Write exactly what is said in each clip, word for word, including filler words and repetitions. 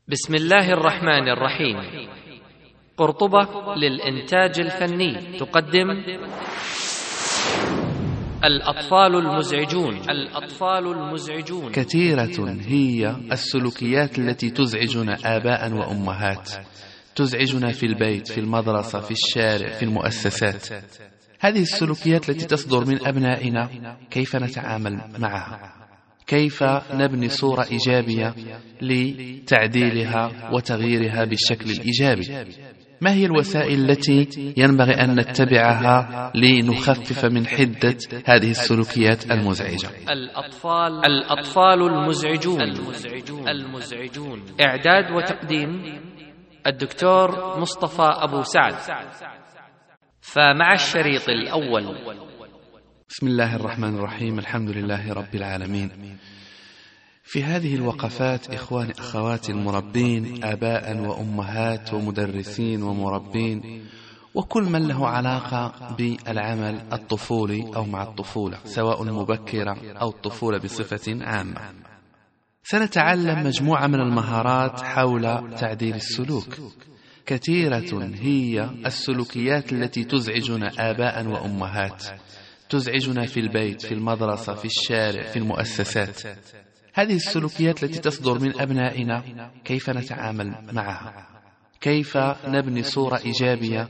بسم الله الرحمن الرحيم. قرطبة للإنتاج الفني تقدم الأطفال المزعجون. الأطفال المزعجون كثيرة هي السلوكيات التي تزعجنا آباء وأمهات، تزعجنا في البيت، في المدرسة، في الشارع، في المؤسسات. هذه السلوكيات التي تصدر من أبنائنا كيف نتعامل معها؟ كيف نبني صورة إيجابية لتعديلها وتغييرها بالشكل الإيجابي؟ ما هي الوسائل التي ينبغي أن نتبعها لنخفف من حدة هذه السلوكيات المزعجة؟ الأطفال الأطفال المزعجون. المزعجون. المزعجون. إعداد وتقديم الدكتور مصطفى أبو سعد. فمع الشريط الأول. بسم الله الرحمن الرحيم. الحمد لله رب العالمين. في هذه الوقفات إخواني أخواتي المربين، آباء وأمهات ومدرسين ومربين وكل من له علاقة بالعمل الطفولي أو مع الطفولة، سواء المبكرة أو الطفولة بصفة عامة، سنتعلم مجموعة من المهارات حول تعديل السلوك. كثيرة هي السلوكيات التي تزعجنا آباء وأمهات، تزعجنا في البيت، في المدرسة، في الشارع، في المؤسسات. هذه السلوكيات التي تصدر من أبنائنا كيف نتعامل معها؟ كيف نبني صورة إيجابية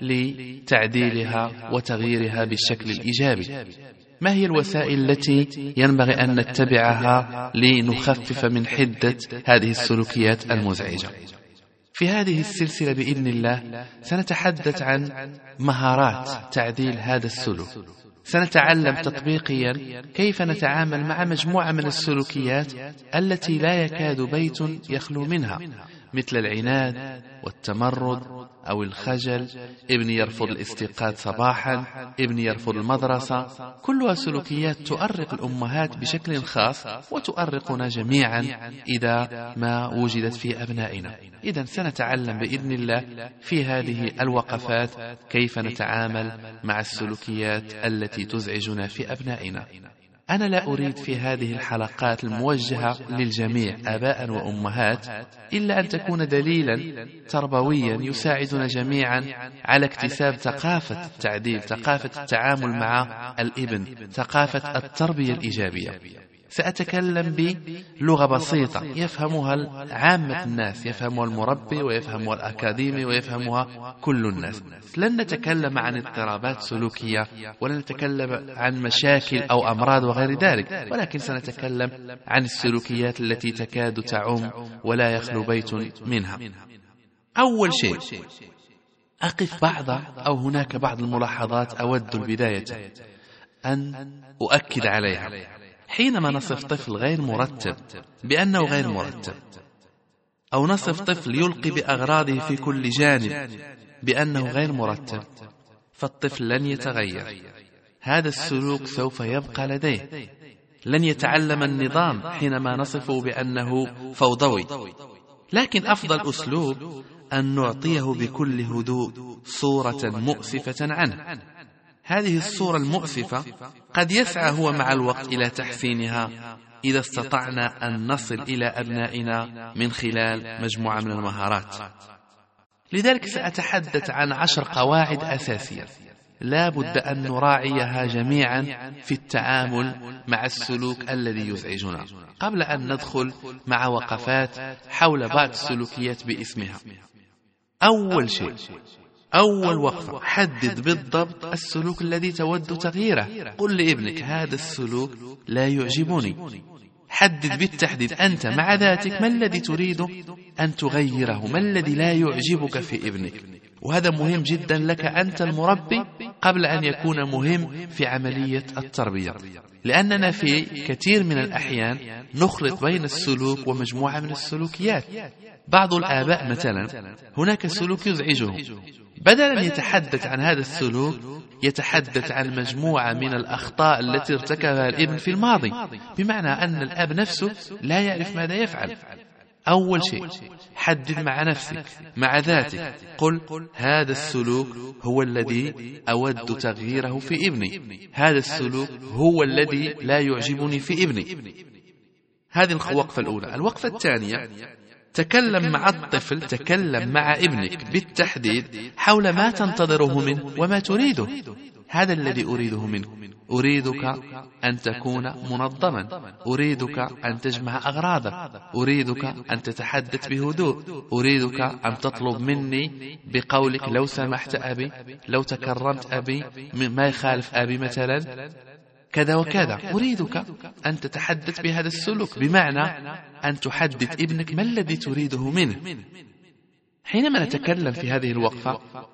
لتعديلها وتغييرها بالشكل الإيجابي؟ ما هي الوسائل التي ينبغي أن نتبعها لنخفف من حدة هذه السلوكيات المزعجة؟ في هذه السلسلة بإذن الله سنتحدث عن مهارات تعديل هذا السلوك. سنتعلم تطبيقيا كيف نتعامل مع مجموعة من السلوكيات التي لا يكاد بيت يخلو منها، مثل العناد والتمرد أو الخجل، ابني يرفض الاستيقاظ صباحا، ابني يرفض المدرسة. كلها سلوكيات تؤرق الأمهات بشكل خاص وتؤرقنا جميعا إذا ما وجدت في أبنائنا. إذن سنتعلم بإذن الله في هذه الوقفات كيف نتعامل مع السلوكيات التي تزعجنا في أبنائنا. أنا لا أريد في هذه الحلقات الموجهة للجميع آباء وأمهات إلا أن تكون دليلا تربويا يساعدنا جميعا على اكتساب ثقافة التعديل، ثقافة التعامل مع الابن، ثقافة التربية الإيجابية. سأتكلم بلغة بسيطة يفهمها عامة الناس، يفهمها المربي ويفهمها الأكاديمي ويفهمها كل الناس. لن نتكلم عن اضطرابات سلوكية ولن نتكلم عن مشاكل أو أمراض وغير ذلك، ولكن سنتكلم عن السلوكيات التي تكاد تعم ولا يخلو بيت منها. أول شيء أقف بعض أو هناك بعض الملاحظات أود البداية أن أؤكد عليها. حينما نصف طفل غير مرتب بأنه غير مرتب، أو نصف طفل يلقي بأغراضه في كل جانب بأنه غير مرتب، فالطفل لن يتغير. هذا السلوك سوف يبقى لديه، لن يتعلم النظام حينما نصفه بأنه فوضوي. لكن أفضل أسلوب أن نعطيه بكل هدوء صورة مؤسفة عنه. هذه الصورة المؤسفة قد يسعى هو مع الوقت إلى تحسينها إذا استطعنا أن نصل إلى أبنائنا من خلال مجموعة من المهارات. لذلك سأتحدث عن عشر قواعد أساسية لا بد أن نراعيها جميعا في التعامل مع السلوك الذي يزعجنا، قبل أن ندخل مع وقفات حول بعض السلوكيات باسمها. أول شيء، أول وقفة، حدد بالضبط السلوك الذي تود تغييره. قل لابنك هذا السلوك لا يعجبني. حدد بالتحديد أنت مع ذاتك ما الذي تريد أن تغيره، ما الذي لا يعجبك في ابنك. وهذا مهم جدا لك أنت المربي قبل أن يكون مهم في عملية التربية، لأننا في كثير من الأحيان نخلط بين السلوك ومجموعة من السلوكيات. بعض الآباء مثلا هناك سلوك يزعجه، بدل أن يتحدث عن هذا السلوك يتحدث عن مجموعة من الأخطاء التي ارتكبها الابن في الماضي، بمعنى أن الأب نفسه لا يعرف ماذا يفعل. أول شيء حدد مع نفسك مع ذاتك، قل هذا السلوك هو الذي أود تغييره في ابني، هذا السلوك هو الذي لا يعجبني في ابني. هذه الوقفة الأولى. الوقفة الثانية تكلم مع الطفل، تكلم مع ابنك بالتحديد حول ما تنتظره منه وما تريده. هذا الذي أريده منه. أريدك أن تكون منظما، أريدك أن تجمع أغراضك، أريدك أن تتحدث بهدوء، أريدك أن تطلب مني بقولك لو سمحت أبي، لو تكرمت أبي، ما يخالف أبي مثلا كذا وكذا. أريدك أن تتحدث بهذا السلوك، بمعنى أن تحدث ابنك ما الذي تريده منه. حينما نتكلم في هذه الوقفة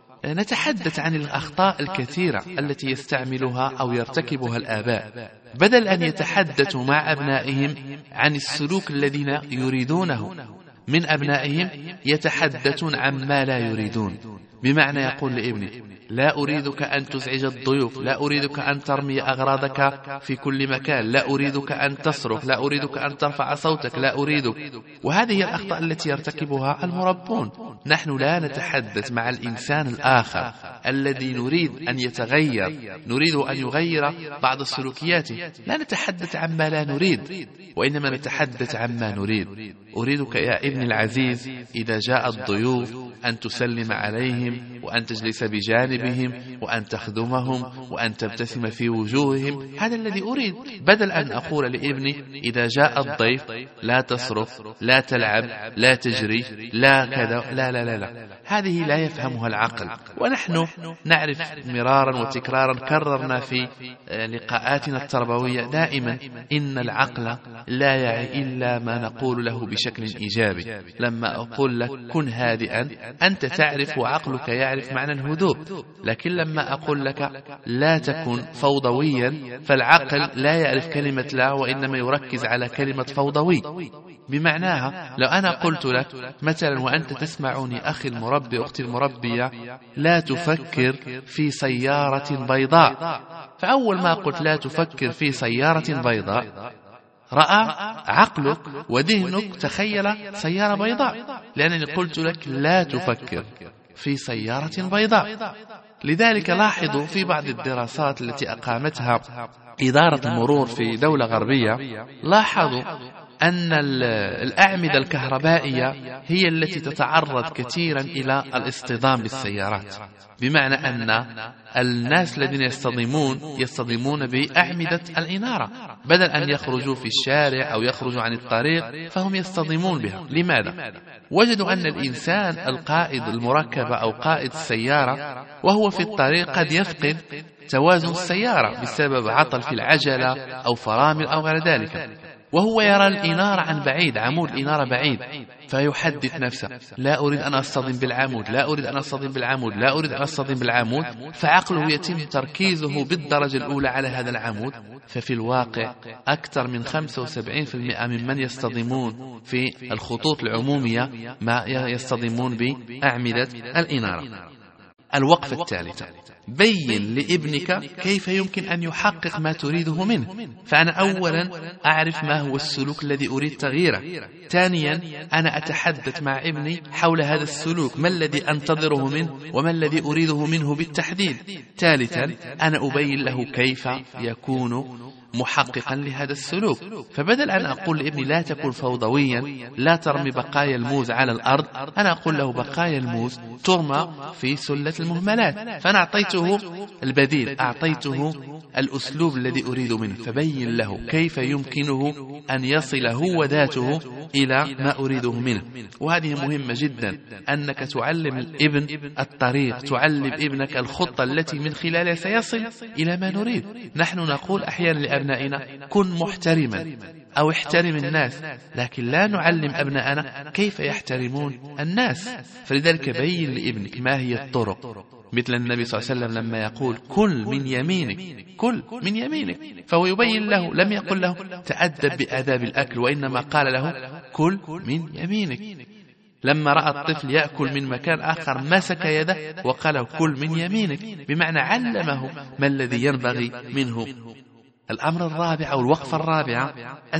نتحدث عن الأخطاء الكثيرة التي يستعملها أو يرتكبها الآباء، بدل أن يتحدثوا مع أبنائهم عن السلوك الذين يريدونه من أبنائهم يتحدثون عما لا يريدون. بمعنى يقول لابني لا أريدك أن تزعج الضيوف، لا أريدك أن ترمي أغراضك في كل مكان، لا أريدك أن تصرخ، لا أريدك أن ترفع صوتك، لا أريدك. وهذه الأخطاء التي يرتكبها المربون. نحن لا نتحدث مع الإنسان الآخر الذي نريد أن يتغير، نريد أن يغير بعض السلوكيات، لا نتحدث عما لا نريد، وإنما نتحدث عما نريد. أريدك يا ابن العزيز إذا جاء الضيوف أن تسلم عليهم، وأن تجلس بجانبهم، وأن تخدمهم، وأن تبتسم في وجوههم. هذا الذي أريد، بدل أن أقول لابني إذا جاء الضيف لا تصرخ، لا تلعب، لا تجري، لا كذا، لا لا لا, لا. هذه لا يفهمها العقل. ونحن نعرف مرارا وتكرارا، كررنا في لقاءاتنا التربوية دائما إن العقل لا يعي إلا ما نقول له بشكل إيجابي. لما أقول لك كن هادئا أنت تعرف وعقلك يعرف معنى الهدوء، لكن لما أقول لك لا تكن فوضويا فالعقل لا يعرف كلمة لا، وإنما يركز على كلمة فوضوي. بمعناها لو أنا قلت لك مثلا وأنت تسمعني أخي المربي أختي المربية لا تفكر في سيارة بيضاء، فأول ما قلت لا تفكر في سيارة بيضاء رأى عقلك وذهنك تخيل سيارة بيضاء، لأنني قلت لك لا تفكر في سيارة بيضاء. لذلك لاحظوا في بعض الدراسات التي أقامتها إدارة المرور في دولة غربية، لاحظوا أن الأعمدة الكهربائية هي التي تتعرض كثيرا إلى الاصطدام بالسيارات. بمعنى أن الناس الذين يصطدمون يصطدمون بأعمدة الإنارة، بدل أن يخرجوا في الشارع أو يخرجوا عن الطريق فهم يصطدمون بها. لماذا؟ وجدوا أن الإنسان القائد المركبة أو قائد السيارة وهو في الطريق قد يفقد توازن السيارة بسبب عطل في العجلة أو فرامل أو غير ذلك، وهو يرى الإنارة عن بعيد، عمود الإنارة بعيد، فيحدث نفسه لا أريد أن أصطدم بالعمود، لا أريد أن أصطدم بالعمود، لا أريد أن أصطدم بالعمود، فعقله يتم تركيزه بالدرجة الأولى على هذا العمود. ففي الواقع أكثر من خمسة وسبعين بالمئة ممن يصطدمون في الخطوط العمومية ما يصطدمون بأعمدة الإنارة. الوقفة الثالثة، بين لابنك كيف يمكن أن يحقق ما تريده منه. فأنا أولا أعرف ما هو السلوك الذي أريد تغييره، ثانيا أنا أتحدث مع ابني حول هذا السلوك، ما الذي أنتظره منه وما الذي أريده منه بالتحديد، ثالثا أنا أبين له كيف يكون محققا لهذا السلوك. فبدل أن أقول لابني لا تكون فوضويا، لا ترمي بقايا الموز على الأرض، أنا أقول له بقايا الموز ترمى في سلة المهملات. فأنا أعطيته البديل، أعطيته الأسلوب الذي أريد منه، فبين له كيف يمكنه أن يصل هو ذاته إلى ما أريده منه. وهذه مهمة جدا، أنك تعلم الابن الطريق، تعلم ابنك الخطة التي من خلالها سيصل إلى ما نريد. نحن نقول أحيانا لأبنائنا كن محترما أو احترم الناس، لكن لا نعلم أبنائنا كيف يحترمون الناس. فلذلك بين لابنك ما هي الطرق، مثل النبي صلى الله عليه وسلم لما يقول كل من يمينك، كل من يمينك، فهو يبين له، لم يقل له تأدب بآداب الأكل، وإنما قال له كل من يمينك. لما رأى الطفل يأكل من مكان آخر مسك يده وقال له كل من يمينك، بمعنى علمه ما الذي ينبغي منه. الأمر الرابع أو الوقفة الرابعة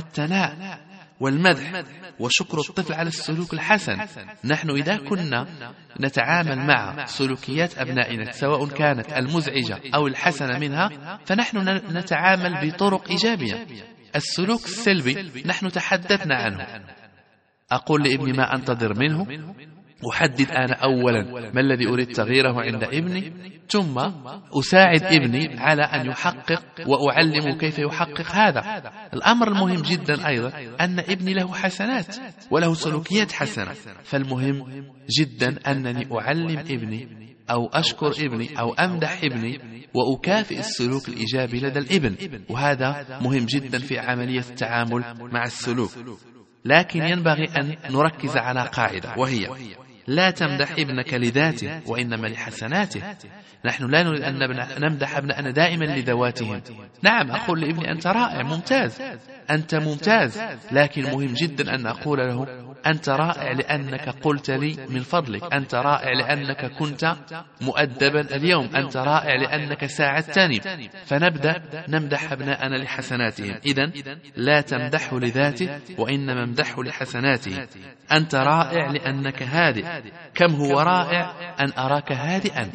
الثناء والمدح وشكر الطفل على السلوك الحسن. نحن إذا كنا نتعامل مع سلوكيات أبنائنا سواء كانت المزعجة أو الحسنة منها، فنحن نتعامل بطرق إيجابية. السلوك السلبي نحن تحدثنا عنه، أقول لابني ما أنتظر منه، أحدد أنا أولا ما الذي أريد تغييره عند ابني، ثم أساعد ابني على أن يحقق وأعلمه كيف يحقق هذا. الأمر المهم جدا أيضا أن ابني له حسنات وله سلوكيات حسنة، فالمهم جدا أنني أعلم ابني أو أشكر ابني أو أمدح ابني وأكافئ السلوك الإيجابي لدى الابن، وهذا مهم جدا في عملية التعامل مع السلوك. لكن ينبغي أن نركز على قاعدة، وهي لا تمدح ابنك لذاته وإنما لحسناته. نحن لا نريد أن نمدح أبنائنا دائما لذواتهم. نعم، أقول لابني أنت رائع ممتاز، أنت ممتاز، لكن مهم جدا أن أقول له أنت رائع لأنك قلت لي من فضلك، أنت رائع لأنك كنت مؤدبا اليوم، أنت رائع لأنك ساعدتني. فنبدأ نمدح أبناءنا لحسناتهم. إذن لا تمدحه لذاته وإنما امدحه لحسناته. أنت رائع لأنك هادئ، كم هو رائع أن أراك هادئا.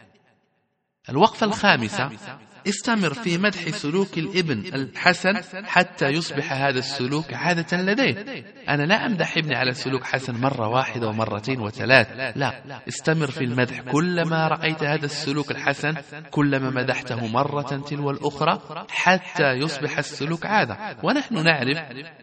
الوقفة الخامسة: استمر في مدح سلوك الابن الحسن حتى يصبح هذا السلوك عادة لديه. أنا لا أمدح ابني على سلوك حسن مرة واحدة ومرتين وثلاث، لا، استمر في المدح. كلما رأيت هذا السلوك الحسن كلما مدحته مرة تلو الأخرى حتى يصبح السلوك عادة. ونحن نعرف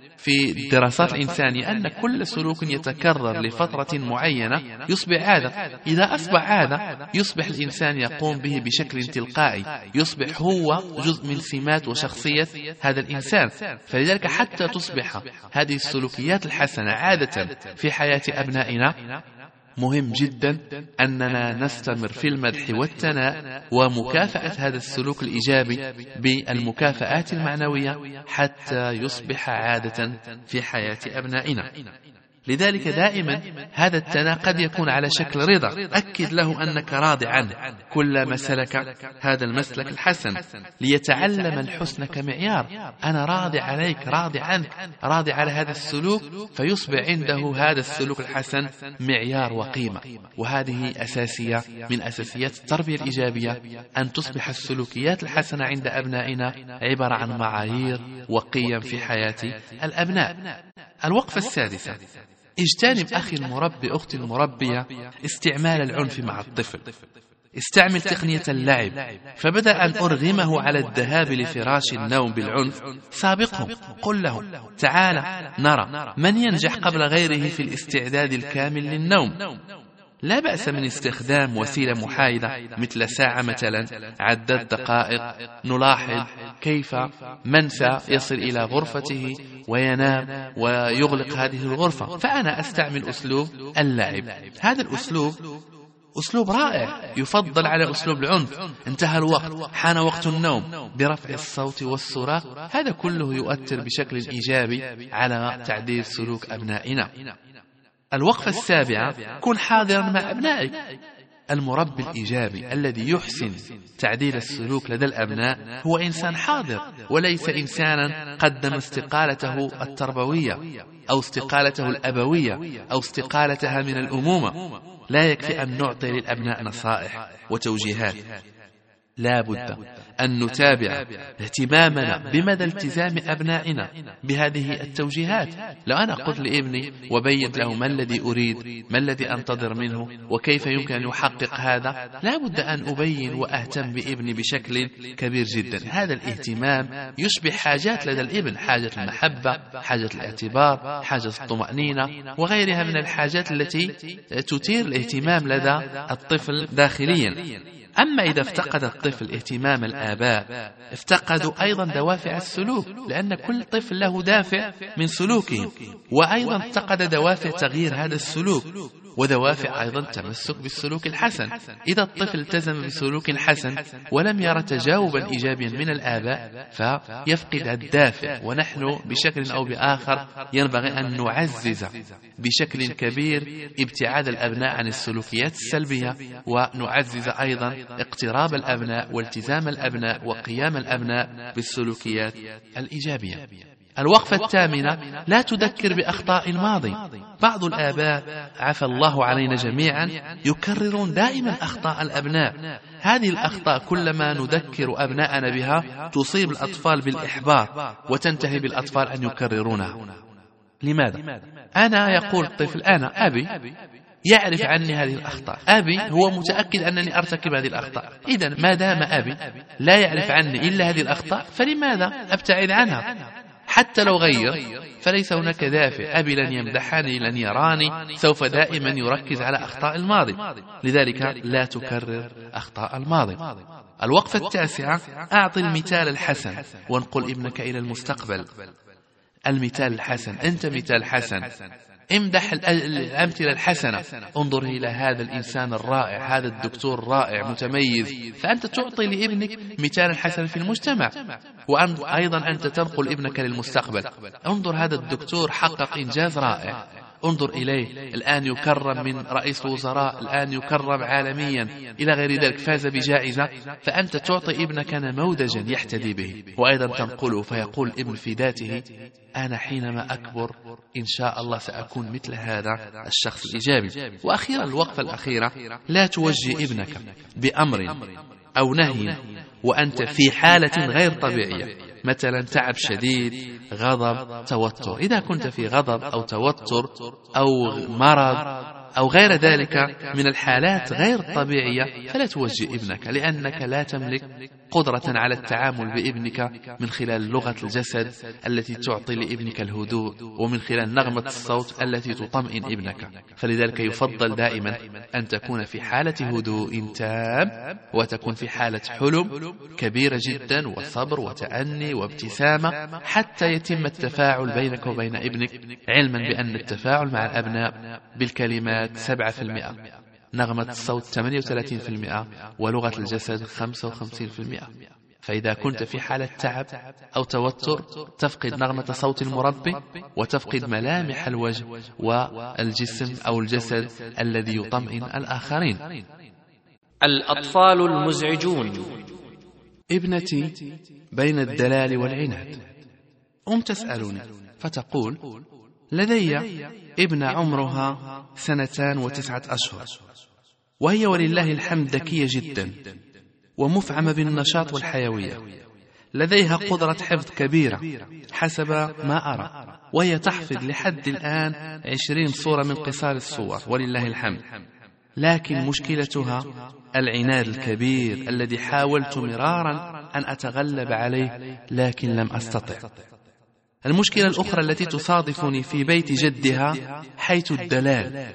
في الدراسات الإنسانية أن كل سلوك يتكرر لفترة معينة يصبح عادة. إذا أصبح عادة يصبح الإنسان يقوم به بشكل تلقائي، يصبح هو جزء من سمات وشخصية هذا الإنسان. فلذلك حتى تصبح هذه السلوكيات الحسنة عادة في حياة أبنائنا مهم جدا أننا نستمر في المدح والثناء ومكافأة هذا السلوك الإيجابي بالمكافآت المعنوية حتى يصبح عادة في حياة أبنائنا. لذلك دائما هذا الثناء قد يكون على شكل رضا، أكد له أنك راضي عنه كلما سلك هذا المسلك الحسن، ليتعلم الحسن كمعيار. أنا راضي عليك، راضي عنك، راضي على هذا السلوك، فيصبح عنده هذا السلوك الحسن معيار وقيمة. وهذه أساسية من أساسيات التربية الإيجابية، أن تصبح السلوكيات الحسنة عند أبنائنا عبارة عن معايير وقيم في حياة الأبناء. الوقفة السادسة: اجتنب أخي المربي، أختي المربية، استعمال العنف مع الطفل. استعمل تقنية اللعب، فبدأ أن أرغمه على الذهاب لفراش النوم بالعنف سابقهم. قل له تعال نرى من ينجح قبل غيره في الاستعداد الكامل للنوم. لا بأس من استخدام وسيلة محايدة مثل ساعة مثلا، عدد دقائق، نلاحظ كيف من سيصل إلى غرفته وينام ويغلق هذه الغرفة. فأنا أستعمل أسلوب اللعب. هذا الأسلوب أسلوب رائع، يفضل على أسلوب العنف. انتهى الوقت، حان وقت النوم، برفع الصوت والصراخ. هذا كله يؤثر بشكل إيجابي على تعديل سلوك أبنائنا. الوقفة السابعة: كن حاضرا مع أبنائك. المربي الإيجابي الذي يحسن تعديل السلوك لدى الأبناء هو إنسان حاضر، وليس إنسانا قدم استقالته التربوية أو استقالته الأبوية أو استقالتها من الأمومة. لا يكفي أن نعطي للأبناء نصائح وتوجيهات، لا بد أن نتابع اهتمامنا بمدى التزام أبنائنا بهذه التوجيهات. لو أنا قلت لابني وبيّنت له ما الذي أريد، ما الذي أنتظر منه، وكيف يمكن أن يحقق هذا، لا بد أن أبين وأهتم بابني بشكل كبير جدا. هذا الاهتمام يشبه حاجات لدى الابن، حاجة المحبة، حاجة الاعتبار، حاجة الطمأنينة، وغيرها من الحاجات التي تثير الاهتمام لدى الطفل داخليا. أما إذا افتقد الطفل اهتمام الآباء، افتقدوا أيضا دوافع السلوك، لأن كل طفل له دافع من سلوكه، وأيضا افتقد دوافع تغيير هذا السلوك، ودوافع أيضا تمسك بالسلوك الحسن. إذا الطفل التزم بسلوك حسن ولم يرى تجاوبا إيجابيا من الآباء فيفقد الدافع. ونحن بشكل أو بآخر ينبغي أن نعزز بشكل كبير ابتعاد الأبناء عن السلوكيات السلبية، ونعزز أيضا اقتراب الأبناء والتزام الأبناء وقيام الأبناء بالسلوكيات الإيجابية. الوقفة الثامنة: لا تذكر بأخطاء الماضي. بعض الآباء عفى الله علينا جميعا يكررون دائما أخطاء الأبناء. هذه الأخطاء كلما نذكر أبناءنا بها تصيب الأطفال بالإحباط وتنتهي بالأطفال أن يكررونها. لماذا؟ أنا يقول الطفل أنا أبي يعرف عني هذه الأخطاء، أبي هو متأكد أنني أرتكب هذه الأخطاء، إذن ما دام أبي لا يعرف عني إلا هذه الأخطاء فلماذا أبتعد عنها؟ حتى لو غير فليس هناك دافع، أبي لن يمدحني لن يراني، سوف دائما يركز على أخطاء الماضي، لذلك لا تكرر أخطاء الماضي. الوقفة التاسعة: أعطي المثال الحسن وانقل ابنك إلى المستقبل. المثال الحسن، أنت مثال حسن، امدح الأمثلة الحسنة، انظر إلى هذا الإنسان الرائع، هذا الدكتور الرائع متميز، فأنت تعطي لابنك مثالا حسنا في المجتمع. وأيضا أنت تنقل ابنك للمستقبل، انظر هذا الدكتور حقق إنجاز رائع، انظر إليه الآن يكرم من رئيس الوزراء، الآن يكرم عالميا إلى غير ذلك، فاز بجائزة، فأنت تعطي ابنك نموذجا يحتدي به. وأيضا تنقله فيقول ابن في ذاته أنا حينما أكبر إن شاء الله سأكون مثل هذا الشخص الإيجابي. وأخيرا الوقفة الأخيرة: لا توجه ابنك بأمر أو نهي وأنت في حالة غير طبيعية، مثلا تعب شديد، غضب، توتر. إذا كنت في غضب أو توتر أو مرض أو غير ذلك من الحالات غير طبيعية فلا توجه ابنك، لأنك لا تملك قدرة على التعامل بابنك من خلال لغة الجسد التي تعطي لابنك الهدوء، ومن خلال نغمة الصوت التي تطمئن ابنك. فلذلك يفضل دائما أن تكون في حالة هدوء تام، وتكون في حالة حلم كبيرة جدا وصبر وتأني وابتسامة حتى يتم التفاعل بينك وبين ابنك، علما بأن التفاعل مع الأبناء بالكلمات سبعة في المئة، نغمة الصوت ثمانية وثلاثين في المئة، ولغة الجسد خمسة وخمسين في المئة. فإذا كنت في حالة تعب أو توتر تفقد نغمة صوت المربي وتفقد ملامح الوجه والجسم أو الجسد الذي يطمئن الآخرين. الأطفال المزعجون. ابنتي بين الدلال والعناد. أم تسألني فتقول لدي ابن عمرها سنتان وتسعة أشهر، وهي ولله الحمد ذكية جدا ومفعمة بالنشاط والحيوية، لديها قدرة حفظ كبيرة حسب ما أرى، وهي تحفظ لحد الآن عشرين صورة من قصار الصور ولله الحمد. لكن مشكلتها العناد الكبير الذي حاولت مرارا أن أتغلب عليه لكن لم أستطع. المشكلة الأخرى التي تصادفني في بيت جدها حيث الدلال،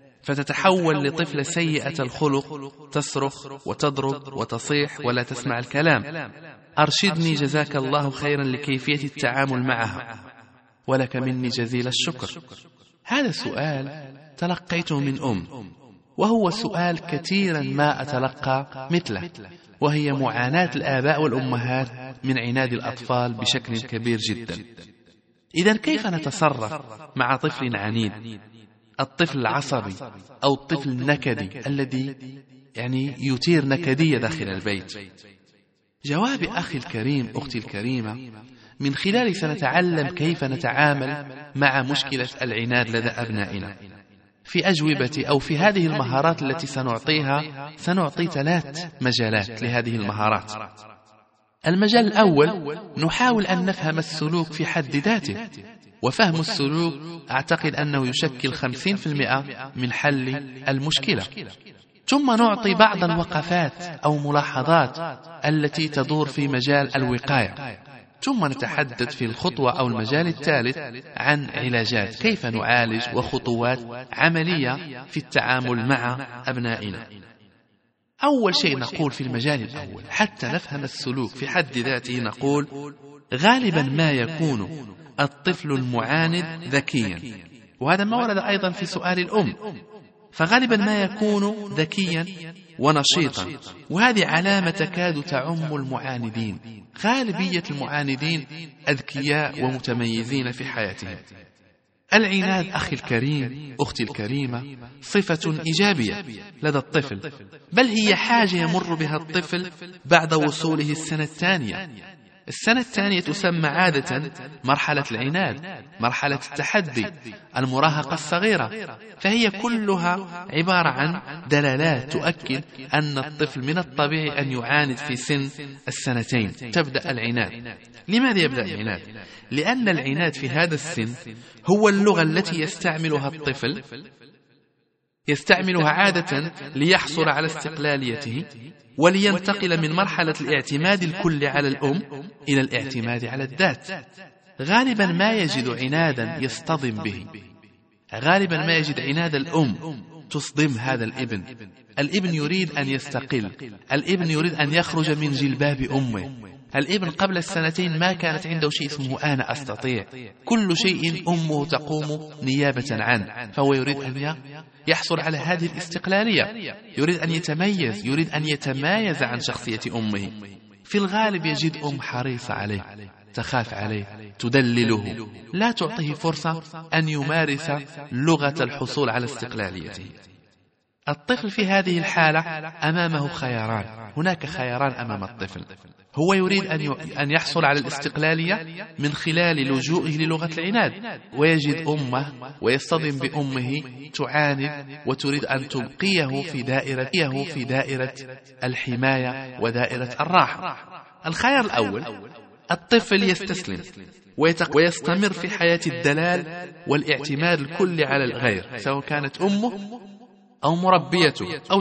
فتتحول لطفلة سيئة الخلق، تصرخ وتضرب وتصيح ولا تسمع الكلام. أرشدني جزاك الله خيرا لكيفية التعامل معها، ولك مني جزيل الشكر. هذا سؤال تلقيته من أم، وهو سؤال كثيرا ما أتلقى مثله، وهي معاناة الآباء والأمهات من عناد الأطفال بشكل كبير جدا. إذن كيف نتصرف مع طفل عنيد، الطفل العصبي أو الطفل النكدي الذي يعني يثير نكدية داخل البيت؟ جواب أخي الكريم أختي الكريمة من خلال سنتعلم كيف نتعامل مع مشكلة العناد لدى أبنائنا. في أجوبتي أو في هذه المهارات التي سنعطيها سنعطي ثلاث مجالات لهذه المهارات. المجال الأول نحاول أن نفهم السلوك في حد ذاته، وفهم السلوك أعتقد أنه يشكل خمسين في المئة من حل المشكلة. ثم نعطي بعض الوقفات أو ملاحظات التي تدور في مجال الوقاية. ثم نتحدث في الخطوة أو المجال الثالث عن علاجات، كيف نعالج وخطوات عملية في التعامل مع أبنائنا. أول شيء نقول في المجال الأول حتى نفهم السلوك في حد ذاته، نقول غالبا ما يكون الطفل المعاند ذكيا، وهذا ما ورد أيضا في سؤال الأم، فغالبا ما يكون ذكيا ونشيطا، وهذه علامة تكاد تعم المعاندين. غالبية المعاندين أذكياء ومتميزين في حياتهم. العناد أخي الكريم أختي الكريمة صفة إيجابية لدى الطفل، بل هي حاجة يمر بها الطفل بعد وصوله السنة الثانية. السنة الثانية تسمى عادة مرحلة العناد، مرحلة التحدي، المراهقة الصغيرة، فهي كلها عبارة عن دلالات تؤكد أن الطفل من الطبيعي أن يعاند في سن السنتين. تبدأ العناد. لماذا يبدأ العناد؟ لأن العناد في هذا السن هو اللغة التي يستعملها الطفل، يستعملها عادة ليحصل على استقلاليته ولينتقل من مرحلة الاعتماد الكلي على الأم إلى الاعتماد على الذات. غالبا ما يجد عنادا يصطدم به، غالبا ما يجد عناد الأم تصدم هذا الابن. الابن يريد أن يستقل، الابن يريد أن يخرج من جلباب أمه. الابن قبل السنتين ما كانت عنده شيء اسمه أنا أستطيع، كل شيء أمه تقوم نيابة عنه، فهو يريد أن يحصل على هذه الاستقلالية، يريد أن يتميز، يريد أن يتمايز عن شخصية أمه. في الغالب يجد أم حريصة عليه، تخاف عليه، تدلله، لا تعطيه فرصة أن يمارس لغة الحصول على استقلاليته. الطفل في هذه الحالة أمامه خياران، هناك خياران أمام الطفل. هو يريد أن يحصل على الاستقلالية من خلال لجوئه للغة العناد، ويجد أمه ويصطدم بأمه تعاند وتريد أن تبقيه في دائرة في دائرة الحماية ودائرة الراحة. الخيار الأول، الطفل يستسلم ويستمر في حياة الدلال والاعتماد الكلي على الغير، سواء كانت أمه أو مربيته أو